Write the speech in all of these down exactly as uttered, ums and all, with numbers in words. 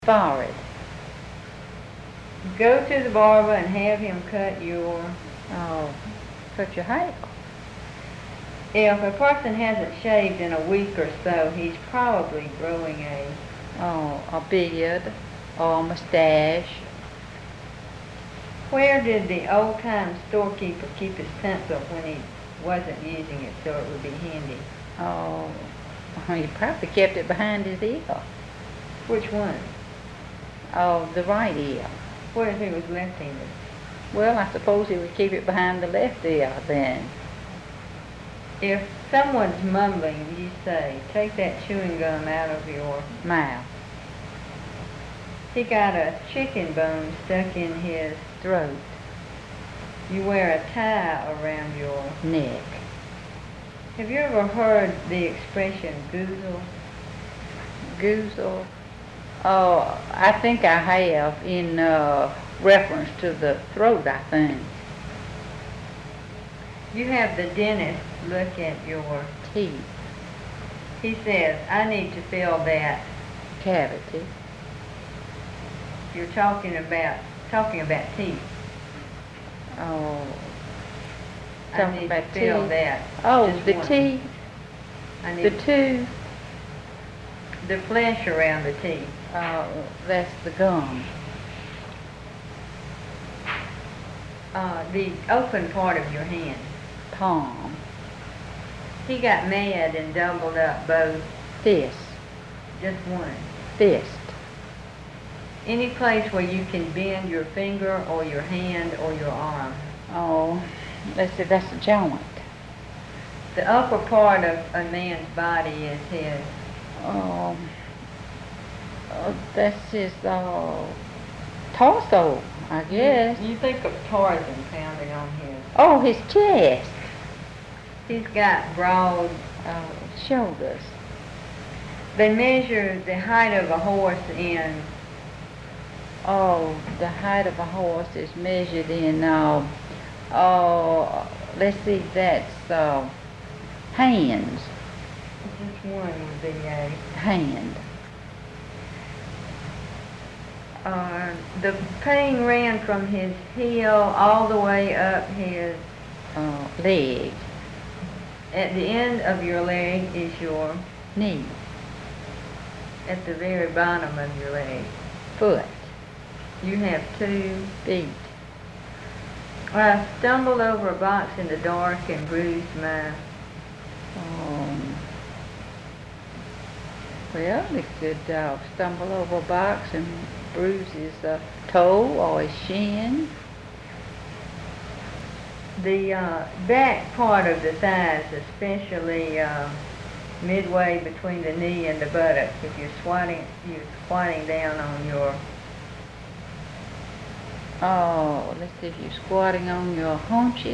forehead. Go to the barber and have him cut your... Oh, cut your hair. If a person hasn't shaved in a week or so, he's probably growing a... Oh, a beard or a mustache. Where did the old-time storekeeper keep his pencil when he wasn't using it so it would be handy? Oh, he probably kept it behind his ear. Which one? Oh, the right ear. What if he was left-handed? Well, I suppose he would keep it behind the left ear then. If someone's mumbling, you say, take that chewing gum out of your mouth. He got a chicken bone stuck in his throat. You wear a tie around your neck. Have you ever heard the expression goozle? Goozle? Oh, I think I have in uh, reference to the throat, I think. You have the dentist look at your teeth. He says, I need to fill that cavity. You're talking about talking about teeth. Oh. I need about to fill teeth. that. Oh, Just the one. teeth. I need the tooth. The flesh around the teeth. Oh, that's the gum. Uh, the open part of your hand. Palm. He got mad and doubled up both. Fist. Just one. Fist. Any place where you can bend your finger or your hand or your arm. Oh, let's see, that's a joint. The upper part of a man's body is his. Oh, oh that's his uh, torso, I guess. You, you think of Tarzan pounding on his. Oh, his chest. He's got broad uh, shoulders. They measure the height of a horse in... Oh, the height of a horse is measured in, uh, oh, let's see, that's uh, hands. Just one would be a... hand. Uh, the pain ran from his heel all the way up his... Uh, leg. At the end of your leg is your... knee. At the very bottom of your leg. Foot. You have two feet. I stumbled over a box in the dark and bruised my... Um, well, he could uh, stumble over a box and bruise his uh, toe or his shin. The uh, back part of the thighs, especially uh, midway between the knee and the buttocks, if you're squatting, you're squatting down on your... Oh, let's see, if you're squatting on your haunches.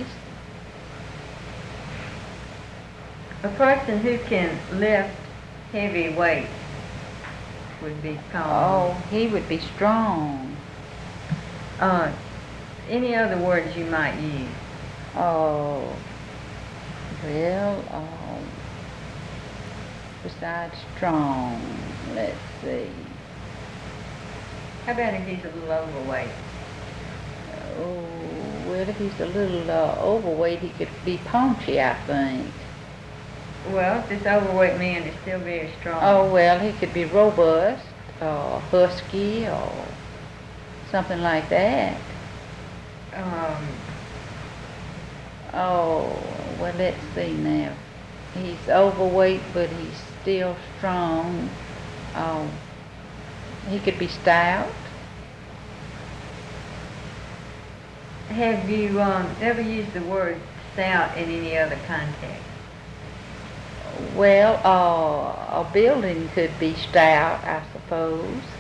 A person who can lift heavy weights would be called... Oh, he would be strong. Uh, any other words you might use? Oh, well, um, besides strong, let's see. How about if he's a little overweight? Oh, well, if he's a little uh, overweight, he could be paunchy, I think. Well, this overweight man is still very strong. Oh, well, he could be robust, or husky, or something like that. Um, oh, well, let's see now. He's overweight, but he's still strong. Oh, he could be stout. Have you um, ever used the word stout in any other context? Well, uh, a building could be stout, I suppose.